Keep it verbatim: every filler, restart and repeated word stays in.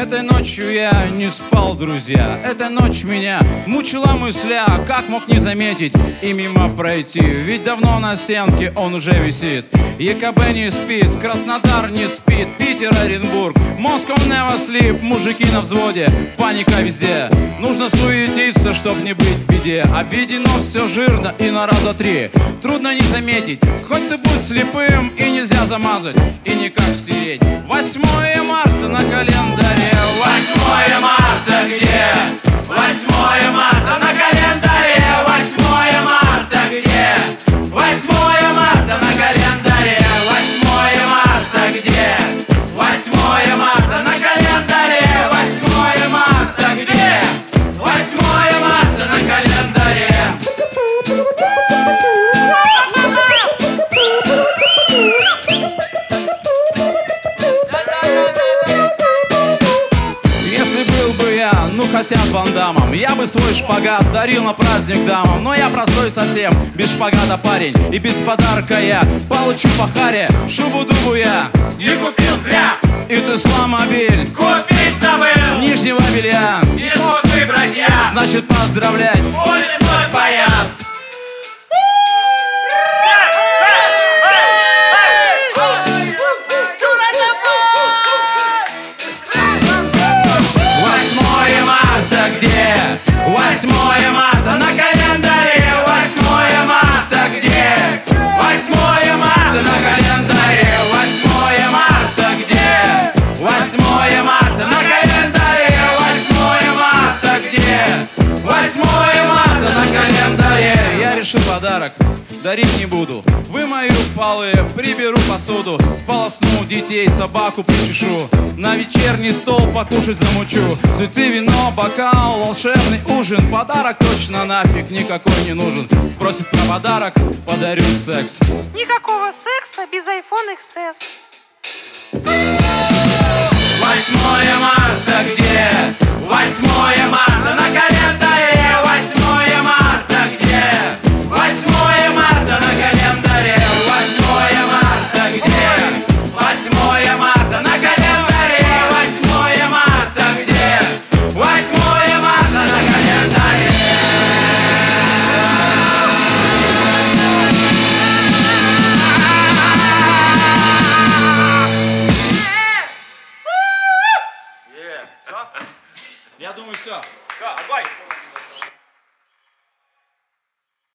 Этой ночью я не спал, друзья. Эта ночь меня мучила мысля, как мог не заметить и мимо пройти. Ведь давно на стенке он уже висит. ЕКБ не спит, Краснодар не спит, Питер, Оренбург, Москва never sleep. Мужики на взводе, паника везде. Нужно суетиться, чтоб не быть в беде. Обведено все жирно и на раза три. Трудно не заметить, хоть ты будь слепым, и нельзя замазать, и никак стереть. Восьмое марта на календаре. Восьмое марта где? Восьмое марта на календаре. Восьмое марта где? Восьмое марта на календаре. Восьмое марта где? Восьмое марта на календаре. Восьмое марта где? Восьмое марта на календаре. Если был бы я, ну хотя бы Ван Дамом, я бы свой шпагат дарил на праздник дамам. Но я простой совсем, без шпагата парень, и без подарка я получу по харе. Шубу-дубу я Не купил зря, и Тесла-мобиль купить забыл. нижнего белья. Не смог выбрать я, Значит поздравлять будет мой баян. Восьмое марта где? Восьмое марта на календаре. Восьмое марта где? Восьмое марта на календаре. Восьмое марта где? Восьмое марта на календаре. Восьмое марта где? Восьмое марта на календаре. Я решил подарок дарить не буду. Вымою полы, приберу посуду, сполосну детей, собаку причешу, на вечерний стол покушать замучу. Цветы, вино, бокал, волшебный ужин. Подарок точно нафиг никакой не нужен. Спросит про подарок, подарю секс. Никакого секса без iPhone икс эс. Восьмое марта где? Восьмое марта на календаре. Восьмое марта где? Восьмое марта на календаре. Восьмое марта где? Восьмое марта на календаре. Восьмое марта где? Восьмое марта на календаре. Все? Я думаю, все. Все, огонь!